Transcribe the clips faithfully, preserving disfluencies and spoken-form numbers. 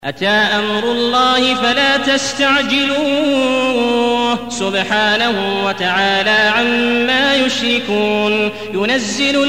أتى أمر الله فلا تستعجلوه سبحانه وتعالى عما يشركون ينزل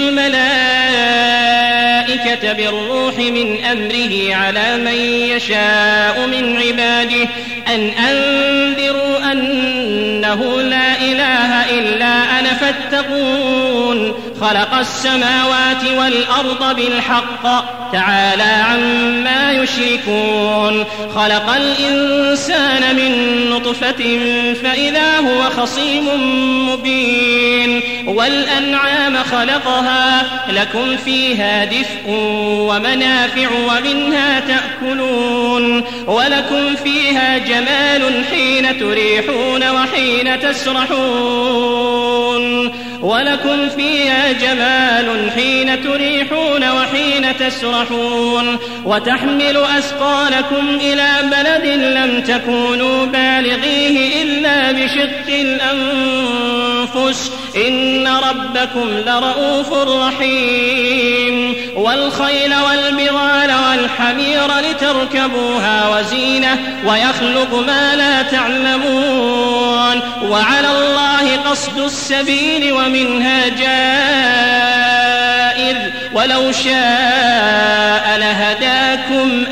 الملائكة بالروح من أمره على من يشاء من عباده أن أنذروا أنه لا إله إلا أنا فاتقون خلق السماوات والأرض بالحق تعالى عما يشركون خلق الإنسان من نطفة فإذا هو خصيم مبين والأنعام خلقها لكم فيها دفء ومنافع ومنها تأكلون ولكم فيها جمال حين تريحون وحين تسرحون ولكم فيها جمال حين تريحون وحين تسرحون وتحمل أثقالكم إلى بلد لم تكونوا بالغيه إلا بشق الأنفس إن ربكم لرؤوف رحيم والخيل والبغال والحمير لتركبوها وزينة ويخلق ما لا تعلمون وعلى الله قصد السبيل ومنها جائر ولو شاء لهداكم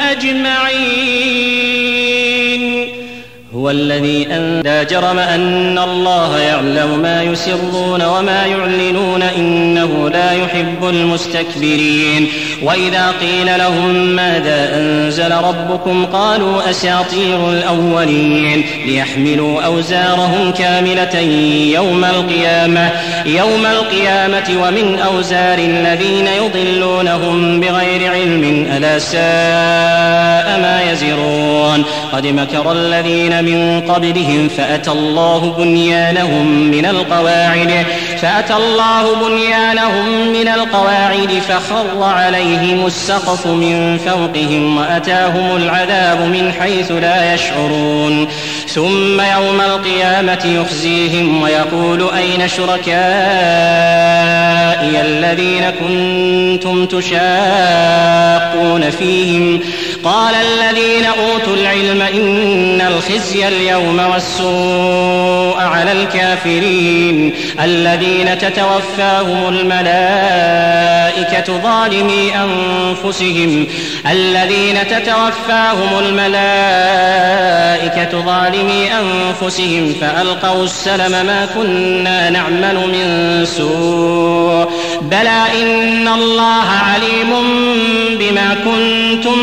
أجمعين هو الذي أن لا جرم أن الله يعلم ما يسرون وما يعلنون إنه لا يحب المستكبرين وإذا قيل لهم ماذا أنزل ربكم قالوا أساطير الأولين ليحملوا أوزارهم كاملة يوم القيامة يوم القيامة ومن أوزار الذين يضلونهم بغير علم ألا ساء ما يزرون قد مكر الذين من قبلهم فأتى الله بنيانهم من القواعد فأتى الله بنيانهم من القواعد فخر عليهم السقف من فوقهم وأتاهم العذاب من حيث لا يشعرون ثم يوم القيامة يخزيهم ويقول أين شركائي الذين كنتم تشاقون فيهم قال الذين أوتوا العلم إن الخزي اليوم والسوء على الكافرين الذين تتوفاهم الملائكة ظالمي أنفسهم الذين تتوفاهم الملائكة ظالمي أنفسهم فألقوا السلم ما كنا نعمل من سوء بلى إن الله عليم بما كنتم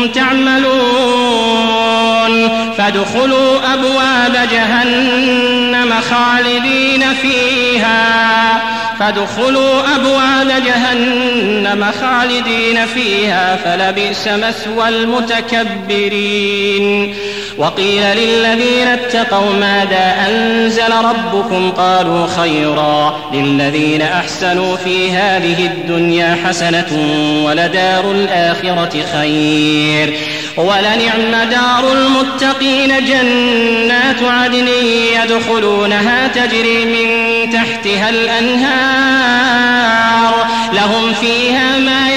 تعملون فادخلوا أبواب جهنم خالدين فيها فادخلوا أبواب جهنم خالدين فيها فلبئس مثوى المتكبرين وقيل للذين اتقوا ماذا أنزل ربكم قالوا خيرا للذين أحسنوا في هذه الدنيا حسنة ولدار الآخرة خير ولنعم دار المتقين جنات عدن يدخلونها تجري من تحتها الأنهار لهم فيها ما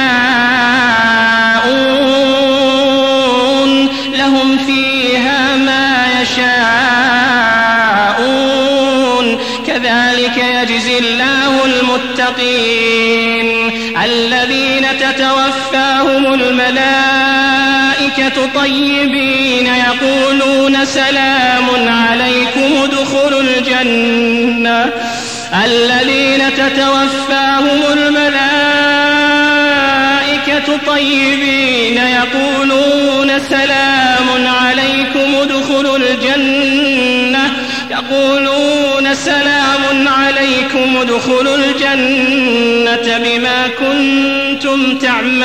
يشاءون لهم فيها ما يشاءون كذلك يجزي الله المتقين الذين تتوفاهم الملائكة طيبين يقولون سلام عليكم ادخلوا الجنة الذين تتوفاهم الملائكة طيبين يقولون سلام عليكم ادخلوا الجنة يقولون سلام عليكم ادخلوا الجنة بما كنتم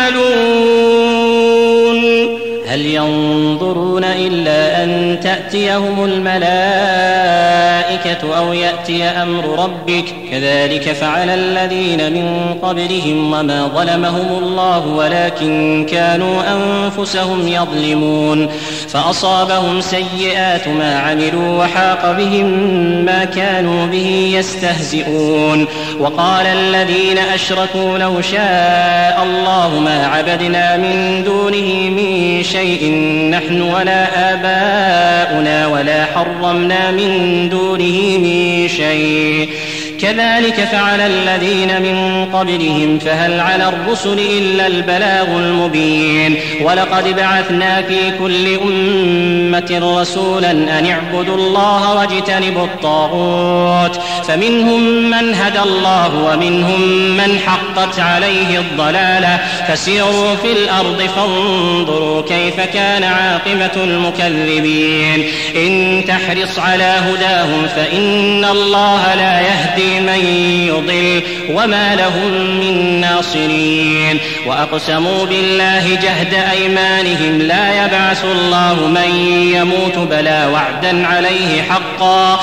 تعملون هل ينظرون إلا أن تأتيهم الملائكة أو يأتي أمر ربك كذلك فعل الذين من قبلهم وما ظلمهم الله ولكن كانوا أنفسهم يظلمون فأصابهم سيئات ما عملوا وحاق بهم ما كانوا به يستهزئون وقال الذين أشركوا لو شاء الله ما عبدنا من دونه من شيء شيء نحن ولا آباؤنا ولا حرمنا من دونه من شيء كذلك فعل الذين من قبلهم فهل على الرسل إلا البلاغ المبين ولقد بعثنا في كل أمة رسولا أن اعبدوا الله واجتنبوا الطاغوت فمنهم من هدى الله ومنهم من حقت عليه الضلالة فسيروا في الأرض فانظروا كيف كان عاقبة المكذبين إن تحرص على هداهم فإن الله لا يهدي من يضل وما لهم من ناصرين وأقسموا بالله جهد أيمانهم لا يبعث الله من يموت بلى وعدا عليه حقا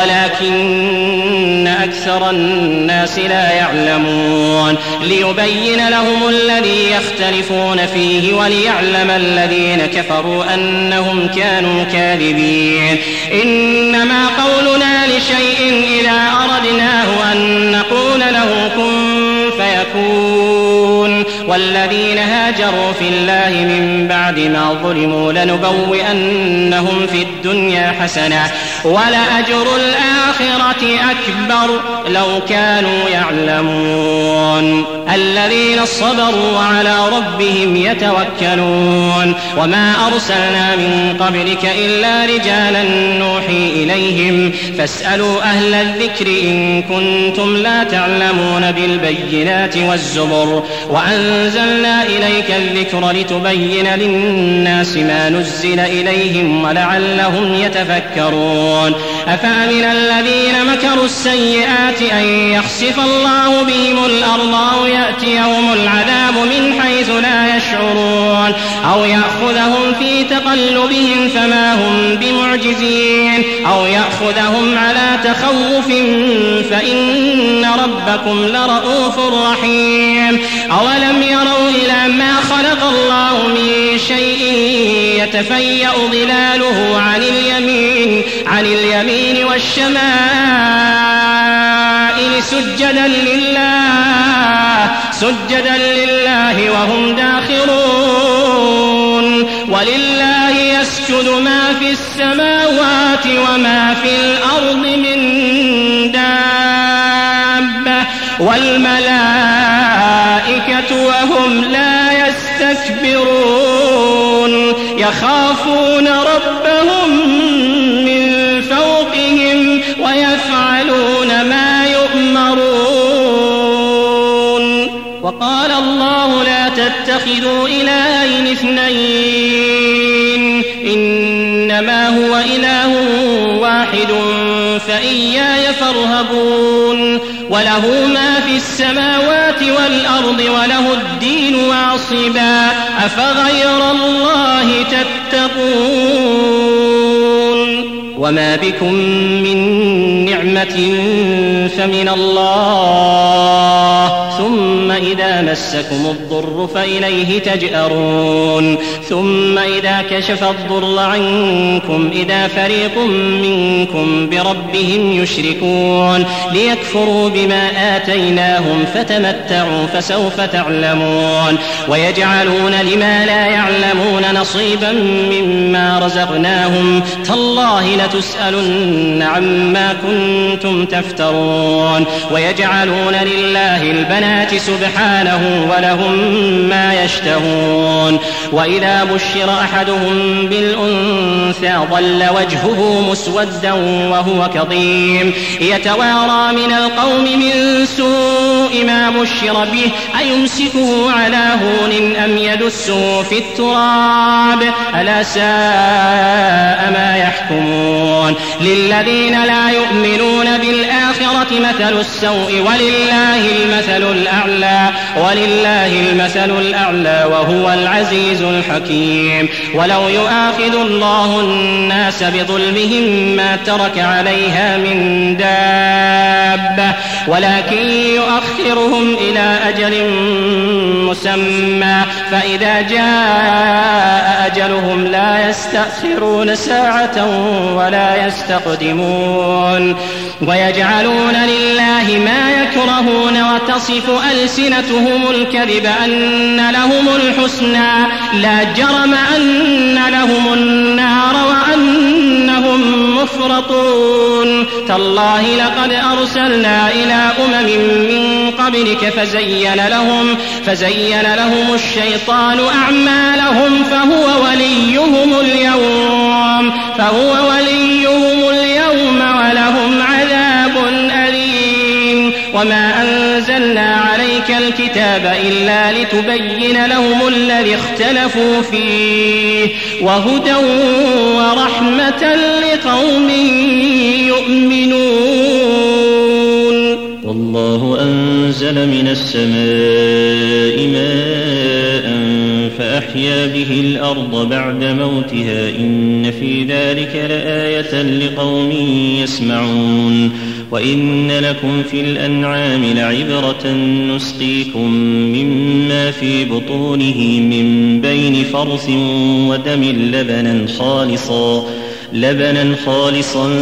ولكن أكثر الناس لا يعلمون ليبين لهم الذي يختلفون فيه وليعلم الذين كفروا أنهم كانوا كاذبين إنما قولنا لشيء إذا أردناه أن نقول له كن فيكون والذين هاجروا في الله من بعد ما ظلموا لنبوئنهم في الدنيا حسنة ولأجر الآخرة أكبر لو كانوا يعلمون الذين صبروا وعلى ربهم يتوكلون وما أرسلنا من قبلك إلا رجالا نوحي إليهم فاسألوا أهل الذكر إن كنتم لا تعلمون بالبينات والزبر وأنزلنا إليك الذكر لتبين للناس ما نزل إليهم ولعلهم يتفكرون أفأمن الذين مكروا السيئات أن يخسف الله بهم الأرض أو يأتيهم العذاب من حيث لا يشعرون أو يأخذهم في تقلبهم فما هم بمعجزين أو يأخذهم على تخوف فإن ربكم لرؤوف رحيم أولم يروا إلى ما خلق الله من شيء يتفيأ ظلاله عن اليمين عن اليمين والشمائل سجدا لله سجدا لله وهم داخرون ولله يسجد ما في السماوات وما في الأرض من دابة والملائكة وهم لا يستكبرون يخافون ربهم من فوقهم ويفعلون ما يؤمرون وقال الله لا تتخذوا إلهين اثنين إنما هو إله واحد فإياي فارهبون وله ما في السماوات والأرض وله الدين واصبا أفغير الله تتقون وما بكم من نعمة فمن الله ثم إذا مسكم الضر فإليه تجأرون ثم إذا كشف الضر عنكم إذا فريق منكم بربهم يشركون ليكفروا بما آتيناهم فتمتعوا فسوف تعلمون ويجعلون لما لا يعلمون نصيبا مما رزقناهم تالله لتسألن عما كنتم تفترون ويجعلون لله البنات سبحانه ولهم ما يشتهون وإذا بشر أحدهم بالأنثى ظل وجهه مسودا وهو كظيم يتوارى من القوم من سوء ما بشر به أيمسكه على هون أم يدسه في التراب ألا ساء ما يحكمون للذين لا يؤمنون بالآخرة مثل السوء ولله المثل الأعلى ولله المثل الأعلى وهو العزيز الحكيم ولو يؤاخذ الله الناس بظلمهم ما ترك عليها من دابة ولكن يؤخرهم إلى أجل مسمى فإذا جاء أجلهم لا يستأخرون ساعة ولا يستقدمون ويجعلون لله ما يكرهون وتصف ألسنتهم الكذب أن لهم الحسنى لا جرم أن لهم النار وأنهم مفرطون تالله لقد أرسلنا إلى أمم من قبلك فزين لهم, فزين لهم الشيطان أعمالهم فهو وليهم اليوم, فهو وليهم اليوم ولهم عذاب أليم وما أنزلنا عليك الكتاب إلا لتبين لهم الذي اختلفوا فيه وهدى ورحمة لقوم يؤمنون. والله أنزل من السماء ماء فأحيا به الأرض بعد موتها إن في ذلك لآية لقوم يسمعون. وإن لكم في الأنعام لعبرة نسقيكم مما في بطونه من بين فرث ودم لبنا خالصا لبنا خالصا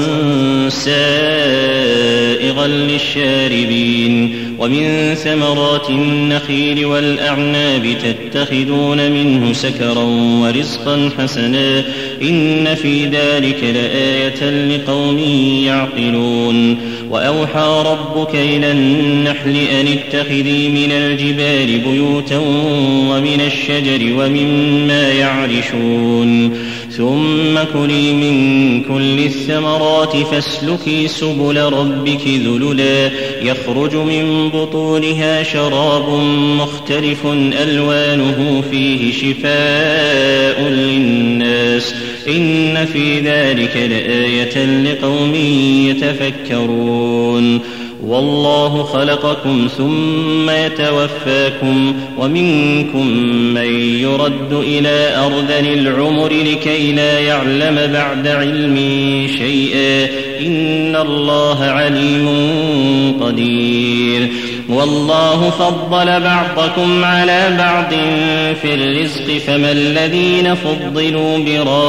سائغا للشاربين ومن ثمرات النخيل والأعناب تتخذون منه سكرا ورزقا حسنا إن في ذلك لآية لقوم يعقلون. وأوحى ربك إلى النحل أن اتخذي من الجبال بيوتا ومن الشجر ومما يعرشون ثم كلي من كل الثمرات فاسلكي سبل ربك ذللا يخرج من بطونها شراب مختلف ألوانه فيه شفاء للناس إن في ذلك لآية لقوم يتفكرون. والله خلقكم ثم يتوفاكم ومنكم من يرد إلى أرذل العمر لكي لا يعلم بعد علم شيئا إن الله عليم قدير. والله فضل بعضكم على بعض في الرزق فما الذين فضلوا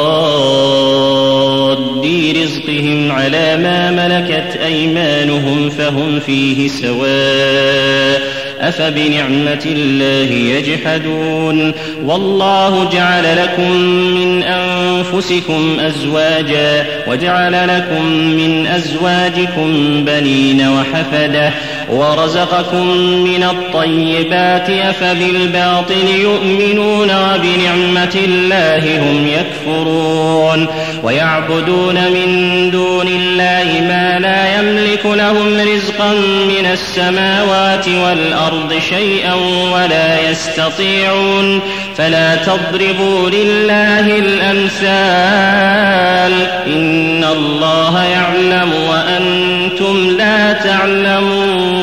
براد رزقهم على ما ملكت أيمانهم فهم فيه سواء أفبنعمة الله يجحدون. والله جعل لكم من أنفسكم أزواجا وجعل لكم من أزواجكم بنين وحفدة ورزقكم من الطيبات أفبالباطل يؤمنون وبنعمة الله هم يكفرون. ويعبدون من دون الله ما لا يملك لهم رزقا من السماوات والأرض شيئا ولا يستطيعون فلا تضربوا لله الأمثال إن الله يعلم وأنتم لا تعلمون.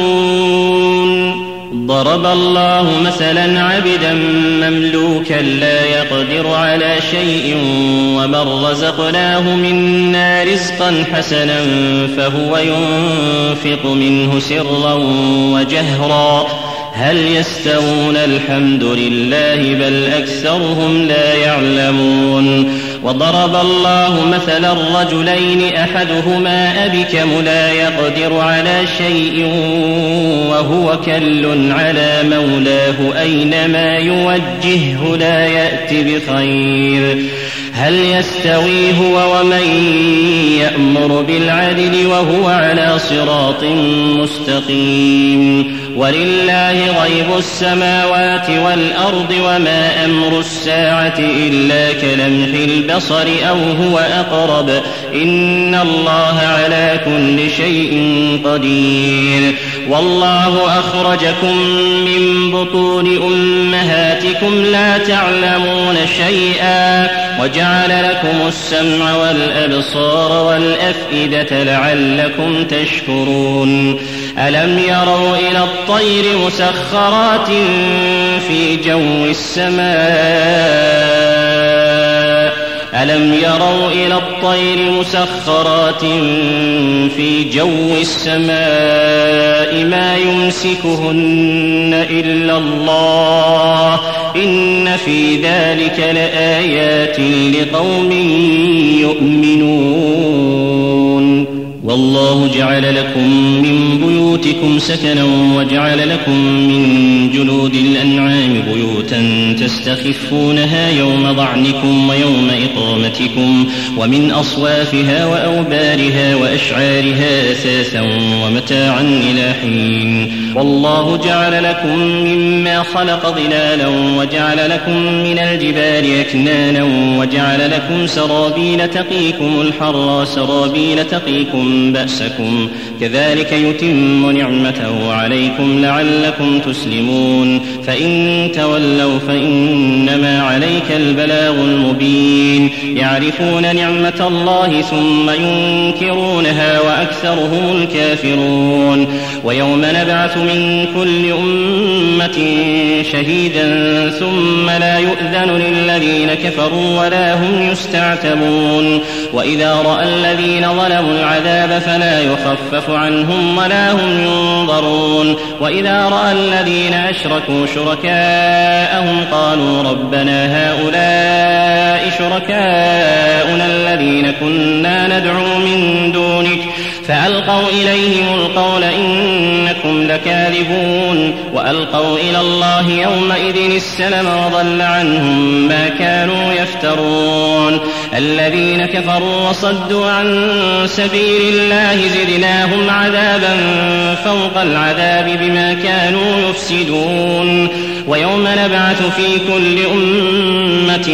ضرب الله مثلا عبدا مملوكا لا يقدر على شيء ومن رزقناه منا رزقا حسنا فهو ينفق منه سرا وجهرا هل يستوون الحمد لله بل أكثرهم لا يعلمون. وضرب الله مثلا الرجلين أحدهما أبكم لا يقدر على شيء وهو كل على مولاه أينما يوجهه لا يأتي بخير هل يستوي هو ومن يأمر بالعدل وهو على صراط مستقيم. ولله غيب السماوات والأرض وما أمر الساعة إلا كلمح البصر أو هو أقرب إن الله على كل شيء قدير. والله أخرجكم من بطون أمهاتكم لا تعلمون شيئا وجعل لكم السمع والأبصار والأفئدة لعلكم تشكرون. ألم يروا إلى الطير مسخرات في جو السماء ألم يروا إلى الطير مسخرات في جو السماء ما يمسكهن إلا الله إن في ذلك لآيات لقوم يؤمنون والله جعل لكم من بيوتكم سكنا وجعل لكم من جلود الأنعام بيوتا تستخفونها يوم ضعنكم ويوم إقامتكم ومن أصوافها وأوبارها وأشعارها أثاثا ومتاعا إلى حين والله جعل لكم مما خلق ظلالا وجعل لكم من الجبال أكنانا وجعل لكم سرابيل تقيكم الحر سرابيل تقيكم بأسكم كذلك يتم نعمته عليكم لعلكم تسلمون فإن تولوا فإنما عليك البلاغ المبين يعرفون نعمة الله ثم ينكرونها وأكثرهم الكافرون ويوم نبعث من كل أمة شهيدا ثم لا يؤذن للذين كفروا ولا هم يستعتبون وإذا رأى الذين ظلموا العذاب فلا يخفف عنهم ولا هم ينظرون وإذا رأى الذين أشركوا شركاءهم قالوا ربنا هؤلاء شركاؤنا الذين كنا ندعو من دونك فألقوا إليهم القول إنكم لكاذبون وألقوا إلى الله يومئذ السلم وضل عنهم ما كانوا يفترون الذين كفروا وصدوا عن سبيل الله زدناهم عذابا فوق العذاب بما كانوا يفسدون ويوم نبعث في كل أمة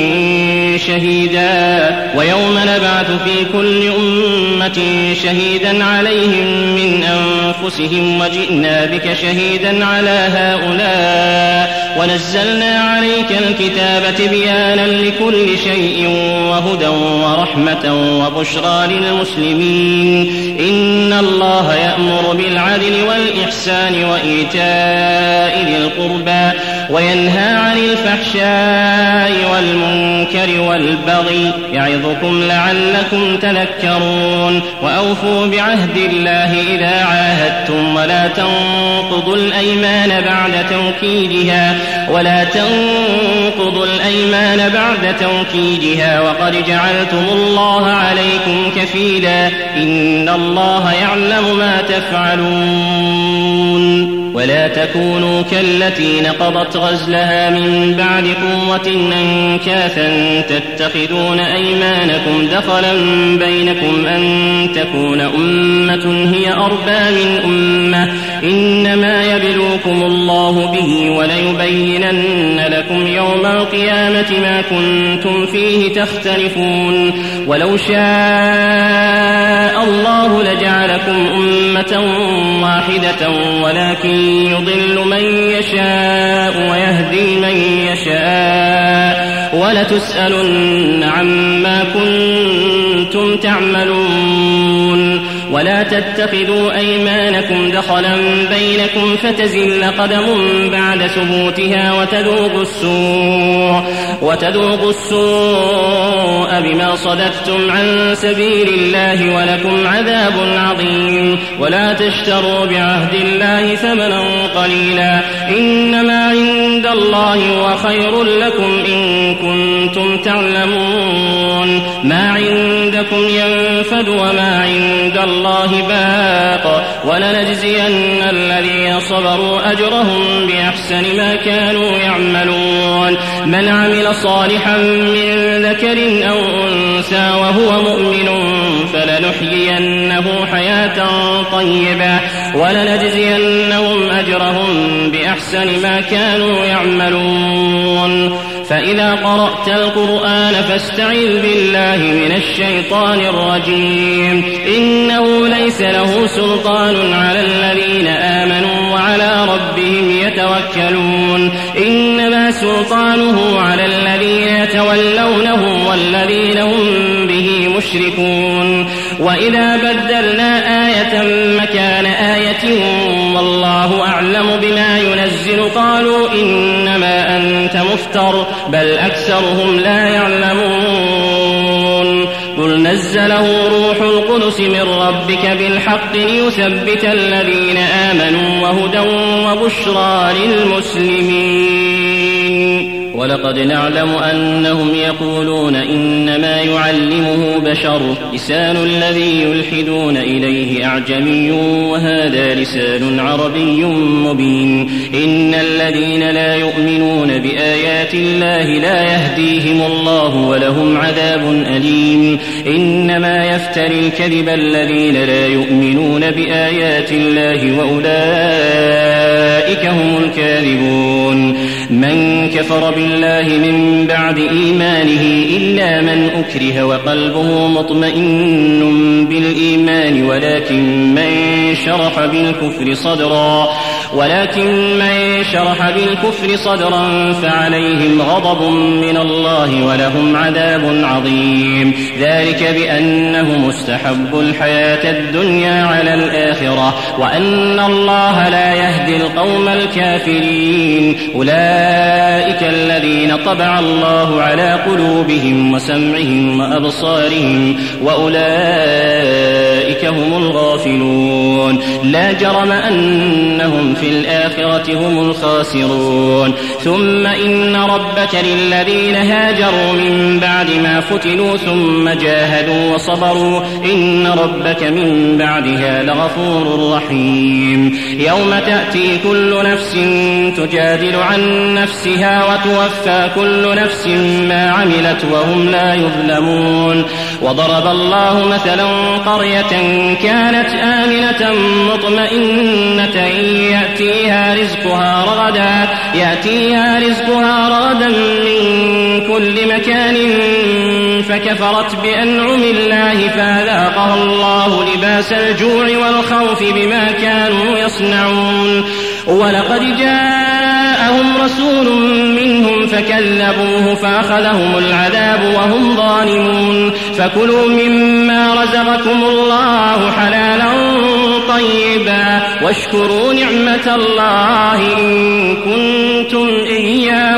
شهيدا ويوم نبعث في كل أمة شهيدا عليهم من أنفسهم وجئنا بك شهيدا على هؤلاء ونزلنا عليك الكتاب تبيانا لكل شيء وهدى ورحمة وبشرى للمسلمين إن الله يأمر بالعدل والإحسان وإيتاء ذي القربى وينهى عن الفحشاء والمنكر والبغي يعظكم لعلكم تذكرون وأوفوا بعهد الله إذا عاهدتم ولا تنقضوا الأيمان بعد توكيدها ولا تنقضوا الأيمان بعد توكيدها وقد جعلتم الله عليكم كفيلا إن الله يعلم ما تفعلون ولا تكونوا كالتي نقضت غزلها من بعد قوة أنكاثا تتخذون أيمانكم دخلا بينكم أن تكون أمة هي أربى من أمة إنما يبلوكم الله به وليبينن لكم يوم القيامة ما كنتم فيه تختلفون ولو شاء الله لجعلكم أمة واحدة ولكن يضل من يشاء ويهدي من يشاء ولتسألن عما كنتم تعملون ولا تتخذوا أيمانكم دخلا بينكم فتزل قدم بعد ثبوتها وتذوقوا السوء وتذوقوا السوء بما صددتم عن سبيل الله ولكم عذاب عظيم ولا تشتروا بعهد الله ثمنا قليلا إنما عند الله هو خير لكم إن كنتم تعلمون ما عندكم ينفد وما عند الله باق ولنجزين الذين صبروا أجرهم بأحسن ما كانوا يعملون من عمل صالحا من ذكر أو أنثى وهو مؤمن فلنحيينه حياة طيبة ولنجزينهم أجرهم بأحسن ما كانوا يعملون فإذا قرأت القرآن فاستعذ بالله من الشيطان الرجيم إنه ليس له سلطان على الذين آمنوا وعلى ربهم يتوكلون إنما سلطانه على الذين يتولونه والذين هم به مشركون وإذا بدلنا آية مكان آية والله أعلم بما ينزل قالوا إنما أنت مفتر بل أكثرهم لا يعلمون نزله روح القدس من ربك بالحق ليثبت الذين آمنوا وهدى وبشرى للمسلمين. ولقد نعلم أنهم يقولون إنما يعلمه بشر لسان الذي يلحدون إليه أعجمي وهذا لسان عربي مبين. إن الذين لا يؤمنون بآيات الله لا يهديهم الله ولهم عذاب أليم. إنما يفتري الكذب الذين لا يؤمنون بآيات الله وأولئك هم الكاذبون. من كفر بالله من بعد إيمانه إلا من أكره وقلبه مطمئن بالإيمان ولكن من شرح بالكفر صدرا ولكن من شرح بالكفر صدرا فعليهم غضب من الله ولهم عذاب عظيم. ذلك بأنه مستحب الحياة الدنيا على الآخرة وأن الله لا يهدي القوم الكافرين. أولئك الذين طبع الله على قلوبهم وسمعهم وأبصارهم وأولئك هم الغافلون. لا جرم أنهم في الآخرة هم الخاسرون. ثم إن ربك للذين هاجروا من بعد ما فتنوا ثم جاهدوا وصبروا إن ربك من بعدها لغفور رحيم. يوم تأتي كل نفس تجادل عن نفسها وتوفى كل نفس ما عملت وهم لا يظلمون. وضرب الله مثلا قرية كانت آمنة مطمئنة يأتيها رزقها رغدا يأتيها رزقها رغدا من كل مكان فكفرت بأنعم الله فأذاقها الله لباس الجوع والخوف بما كانوا يصنعون. ولقد جاءهم رسول منهم فكذبوه فأخذهم العذاب وهم ظالمون. فكلوا مما رزقكم الله حلالا طيبا واشكروا نعمة الله إن كنتم إياه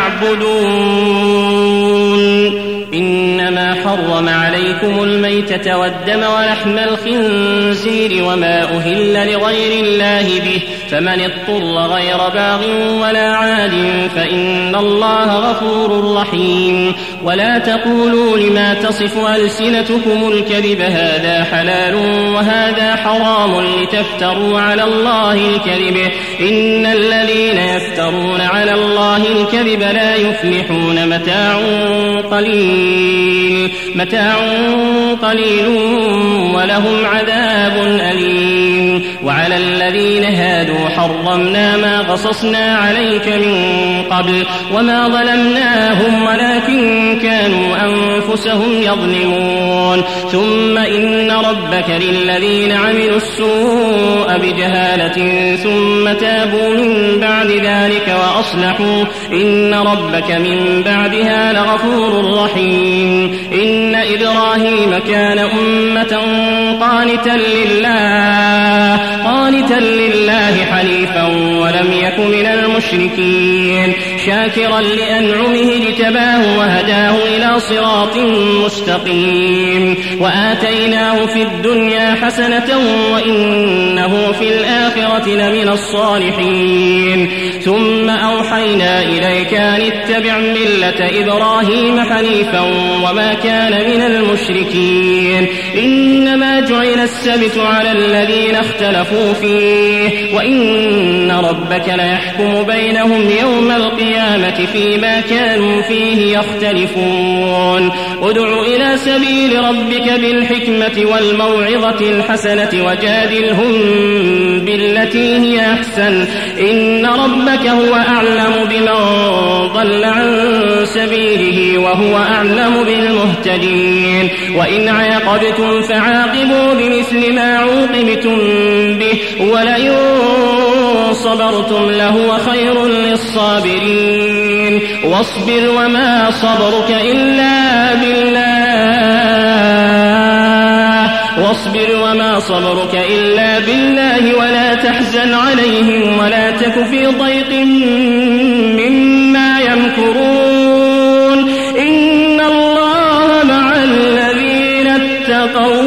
تعبدون. إنما حرم عليكم الميتة والدم ولحم الخنزير وما أهل لغير الله به فمن اضطر غير باغ ولا عاد فإن الله غفور رحيم. ولا تقولوا لما تصف ألسنتكم الكذب هذا حلال وهذا حرام لتفتروا على الله الكذب إن الذين يفترون على الله الكذب لا يفلحون. متاع قليل متاع قليل ولهم عذاب أليم. وعلى الذين هادوا حرمنا ما قصصنا عليك من قبل وما ظلمناهم ولكن كانوا أنفسهم يظلمون. ثم إن ربك للذين عملوا السوء بجهالة ثم تابوا من بعد ذلك وأصلحوا إن ربك من بعدها لغفور رحيم. إن إبراهيم كان أمة قانتا لله قانتا لله حنيفا ولم يك من المشركين شاكرا لأنعمه اجتباه وهداه إلى صراط مستقيم. وآتيناه في الدنيا حسنة وإنه في الآخرة لمن الصالحين. ثم أوحينا إليك أن اتبع ملة إبراهيم حنيفا وما كان من المشركين. إنما جعل السبت على الذين اختلفوا فيه وإن ربك ليحكم بينهم يوم القيامة فيما كانوا فيه يختلفون. ادع إلى سبيل ربك بالحكمة والموعظة الحسنة وجادلهم بالتي هي أحسن إن ربك هو أعلم بمن ضل عن سبيله وهو أعلم بالمهتدين. وإن عاقبتم فعاقبوا بمثل ما عوقبتم به ولئن صبرتم لهو خير للصابرين. واصبر وما صبرك إلا بالله واصبر وما صبرك إلا بالله ولا تحزن عليهم ولا تك في ضيق مما يمكرون. إن الله مع الذين قوم